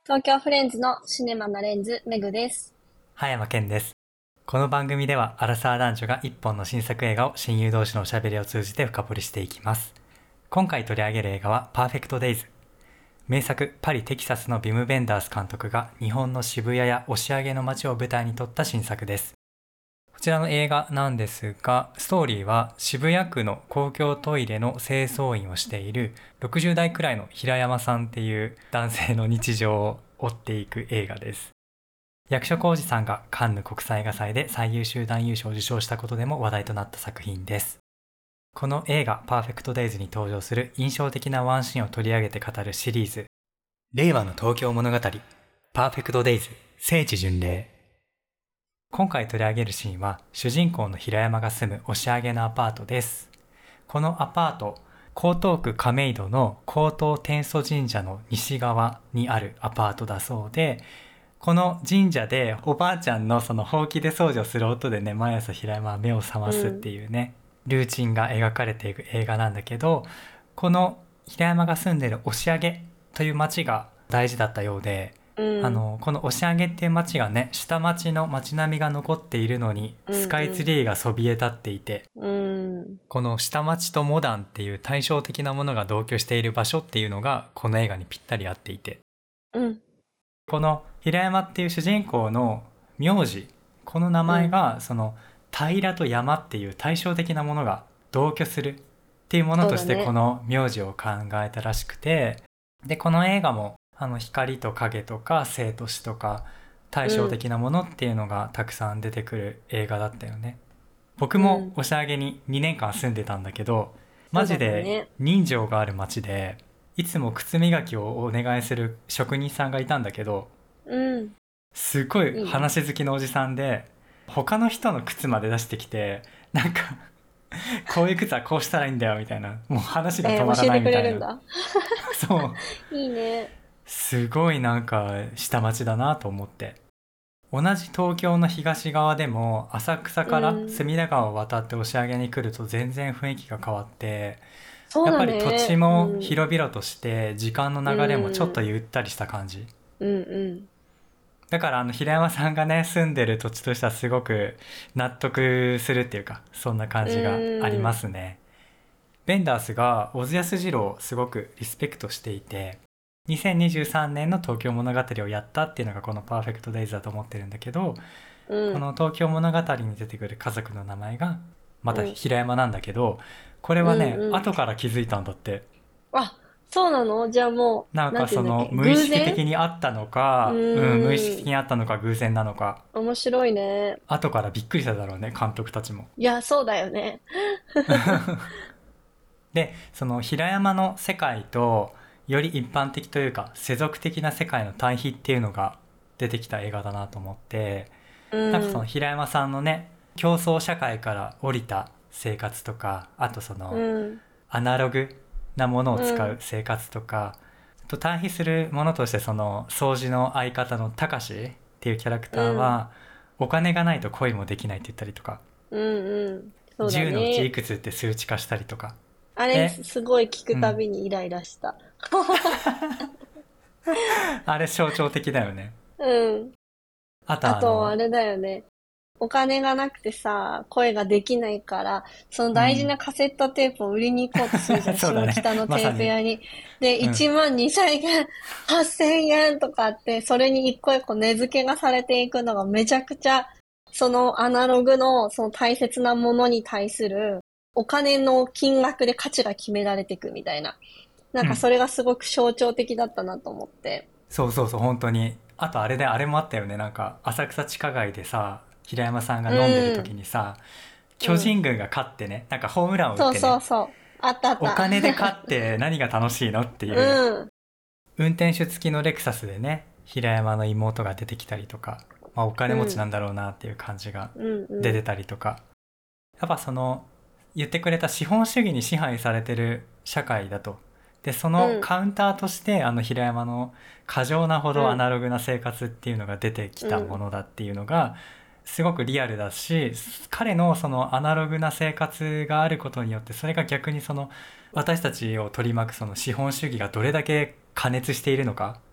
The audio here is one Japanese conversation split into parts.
東京フレンズのシネマなレンズメグです。 葉山健です。この番組ではアラサー男女が一本の新作映画を親友同士のおしゃべりを通じて深掘りしていきます。今回取り上げる映画はパーフェクトデイズ。名作パリ・テキサスのビム・ベンダース監督が日本の渋谷や押上の街を舞台に撮った新作です。こちらの映画なんですが、ストーリーは渋谷区の公共トイレの清掃員をしている60代くらいの平山さんっていう男性の日常を追っていく映画です。役所広司さんがカンヌ国際映画祭で最優秀男優賞を受賞したことでも話題となった作品です。この映画パーフェクトデイズに登場する印象的なワンシーンを取り上げて語るシリーズ、令和の東京物語パーフェクトデイズ聖地巡礼。今回取り上げるシーンは主人公の平山が住む押上のアパートです。このアパート、江東区亀戸の江東天祖神社の西側にあるアパートだそうで、この神社でおばあちゃんのそのほうきで掃除をする音でね、毎朝平山は目を覚ますっていうね、ルーチンが描かれていく映画なんだけど、この平山が住んでいる押上という町が大事だったようで、この押上っていう町がね、下町の町並みが残っているのにスカイツリーがそびえ立っていて、この下町とモダンっていう対照的なものが同居している場所っていうのがこの映画にぴったり合っていて、この平山っていう主人公の名字、この名前がその平と山っていう対照的なものが同居するっていうものとしてこの名字を考えたらしくて、でこの映画も光と影とか生と死とか対照的なものっていうのがたくさん出てくる映画だったよね。僕も押上に2年間住んでたんだけど、マジで人情がある街で、いつも靴磨きをお願いする職人さんがいたんだけど、すごい話好きのおじさんで、他の人の靴まで出してきて、なんかこういう靴はこうしたらいいんだよみたいな、もう話が止まらないみたいな、教えてくれるんだそういいね。 すごいなんか下町だなと思って。同じ東京の東側でも浅草から隅田川を渡って押上に来ると全然雰囲気が変わって、やっぱり土地も広々として時間の流れもちょっとゆったりした感じ、だから平山さんがね住んでる土地としてはすごく納得するっていうか、そんな感じがありますね。ベンダースが小津安二郎をすごくリスペクトしていて、2023年の東京物語をやったっていうのがこのパーフェクトデイズだと思ってるんだけど、この東京物語に出てくる家族の名前がまた平山なんだけど、これはね、後から気づいたんだって。 あ、そうなの？じゃあもうなんかその無意識的にあったのか、無意識的にあったのか偶然なのか。 面白いね。 後からびっくりしただろうね、監督たちも。 いや、そうだよね。 で、その平山の世界とより一般的というか世俗的な世界の対比っていうのが出てきた映画だなと思って、なんかその平山さんのね、競争社会から降りた生活とか、あとその、アナログなものを使う生活とか、と対比するものとして、その掃除の相方のたかしっていうキャラクターは、お金がないと恋もできないって言ったりとか、10のうちいくつって数値化したりとか、 あれすごい聞くたびにイライラした。 あれ象徴的だよね。 あとあれだよね。お金がなくてさ、声ができないから、その大事なカセットテープを売りに行こうとするじゃん、下北のテープ屋に。で、1万2000円、8000円とかって、それに一個一個値付けがされていくのがめちゃくちゃ、そのアナログのその大切なものに対するお金の金額で価値が決められていくみたいな。なんかそれがすごく象徴的だったなと思って。 そうそうそう、本当に。あとあれであれもあったよね。なんか浅草地下街でさ、平山さんが飲んでる時にさ、巨人軍が勝ってね、なんかホームランを打ってね、 そうそうそう。あったあった。 お金で勝って何が楽しいのっていう、運転手付きのレクサスでね、平山の妹が出てきたりとか、まあ、お金持ちなんだろうなっていう感じが出てたりとか、やっぱその言ってくれた資本主義に支配されてる社会だと。でそのカウンターとして、平山の過剰なほどアナログな生活っていうのが出てきたものだっていうのがすごくリアルだし、彼のそのアナログな生活があることによって、それが逆にその私たちを取り巻くその資本主義がどれだけ過熱しているのか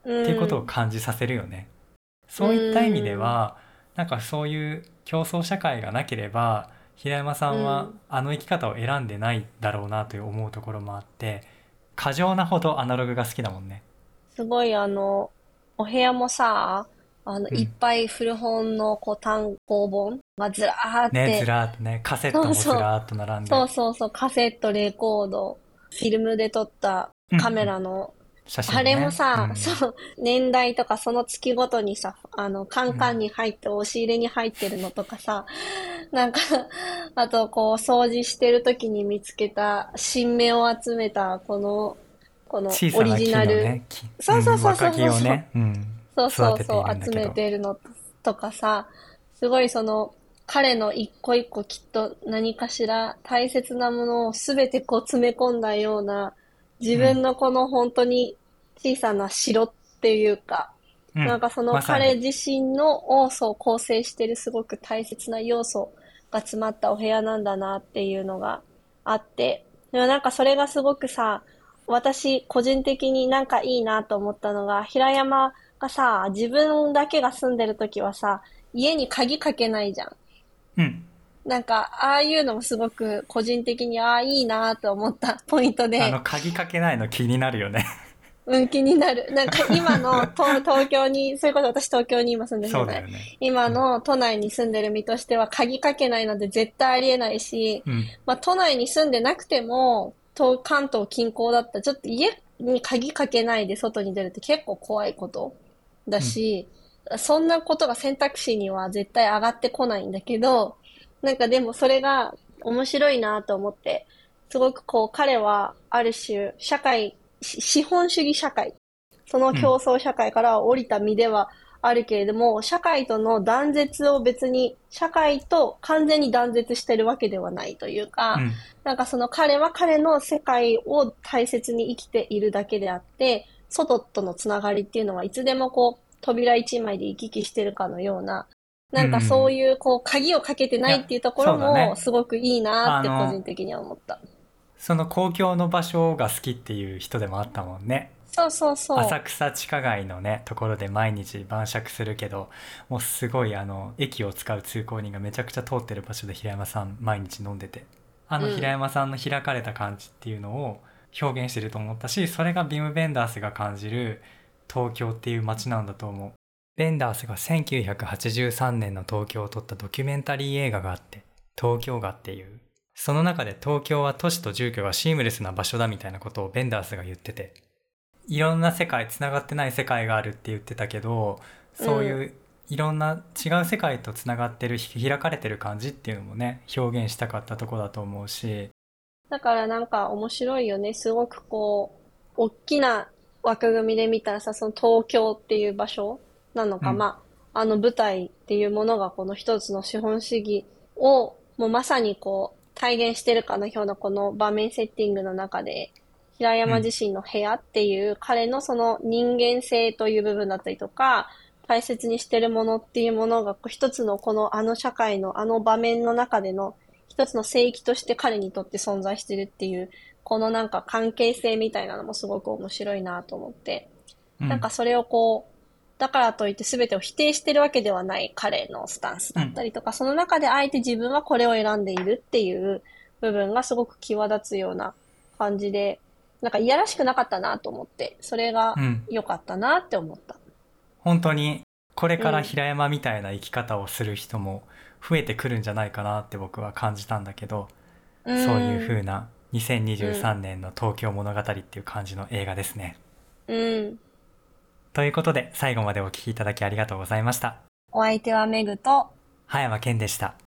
っていうことを感じさせるよね。そういった意味ではなんかそういう競争社会がなければ平山さんはあの生き方を選んでないだろうなという思うところもあって、過剰なほどアナログが好きだもんね。 すごいお部屋もさ、いっうん。 ぱい古本のこう単行本がずらーっね、ずて、 らーっとね、カセットもずそうそう、 らーっと並んで。 そうそうそう、カセット、レコード、フィルムで撮ったカメうんうん。 ラの、 写あれも真ね。うさ、 ん。 そう、年代とかその月ごとにさ、カンカンうん。 に入って押し入れに入ってるのとかさ、なんか、あとこう掃除してる時に見つけた新芽を集めたこのオリ小さなジナル、 木のね、うそうそうん、 そう若そうそうそう、 木をね、うん、 そう育てていそうそう、集めるんだけど。 てるのとかさ、すごい彼の一個一個きっと何かしら大切なものをすべてこう詰め込んだような、自うん。 分のこの本当に小さな城っていうか、 うん。 なんかそのまさに。 彼自身の要素を構成しているすごく大切な要素が詰まったお部屋なんだなっていうのがあって、でもなんかそれがすごくさ、私個人的になんかいいなと思ったのが、平山がさ、自分だけが住んでる時はさ、家に鍵かけないじゃん。 うん。 なんか、ああいうのもすごく個人的に、ああ、いいなと思ったポイントで、 鍵かけないの気になるよね。 うん、気になる。なんか今の東京に、それこそ私東京に今住んでるじそゃない。 うだよね。 今うん。 の都内に住んでる身としては鍵かけないなんて絶対ありえないし、 うん。 まあ都内に住んでなくても、関東近郊だったらちょっと家に鍵かけないで外に出るって結構怖いことだうん。 し、そんなことが選択肢には絶対上がってこないんだけど、なんかでもそれが面白いなと思って、すごくこう彼はある種資本主義社会、そのうん。 競争社会から降りた身ではあるけれども、社会との断絶を別に、社会と完全に断絶してるわけではないというか、 うん。 なんかその彼は彼の世界を大切に生きているだけであって、外とのつながりっていうのはいつでもこう、扉一枚で行き来してるかのような、 うなんかそうん。 いうこう、鍵をかけていや、 ないっていうところそうだね。 もすごくいいなって個あの、 人的には思った。 その公共の場所が好きっていう人でもあったもんね。 そうそうそ浅草地下街のね、ところで毎日晩酌するけど、もうすごい駅を使う通行人がめちゃくちゃ通ってる場所で平山さん毎日飲んでて、 う。うん。 平山さんの開かれた感じっていうのを表現してると思ったし、それがビム・ベンダースが感じる東京っていう街なんだと思う。ベンダースが1983年の東京を撮ったドキュメンタリー映画があって、東京画っていう。その中で東京は都市と住居がシームレスな場所だみたいなことをベンダースが言ってて、いろんな世界、つながってない世界があるって言ってたけど、 うん。 そういういろんな違う世界とつながってる、開かれてる感じっていうのもね、表現したかったとこだと思うし、 だからなんか面白いよね。すごくこう、大きな枠組みで見たらさ、その東京っていう場所なのか、 うん、 まあ、あの舞台っていうものがこの一つの資本主義をもうまさにこう体現してるかのようなこの場面セッティングの中で、平うん、 山自身の部屋っていう彼のその人間性という部分だったりとか、大切にしてるものっていうものがこう一つのこのあの社会のあの場面の中での一つの聖域として彼にとって存在してるっていう、このなんか関係性みたいなのもすごく面白いなと思って。 うん、 なんかそれをこう、だからといって全てを否定してるわけではない彼のスタンスうん。 だったりとか、その中であえて自分はこれを選んでいるっていう部分がすごく際立つような感じで、なんかいやらしくなかったなと思って、それがうん。 良かったなって思った。 本当に、これからうん。 平山みたいな生き方をする人も増えてくるんじゃないかなって僕は感じたんだけど、 うそういうん。 風な2023 うん。 年の東京物語っていう感じの映画ですね。 うん。 ということで、最後までお聞きいただきありがとうございました。 お相手はメグと、 葉山健でした。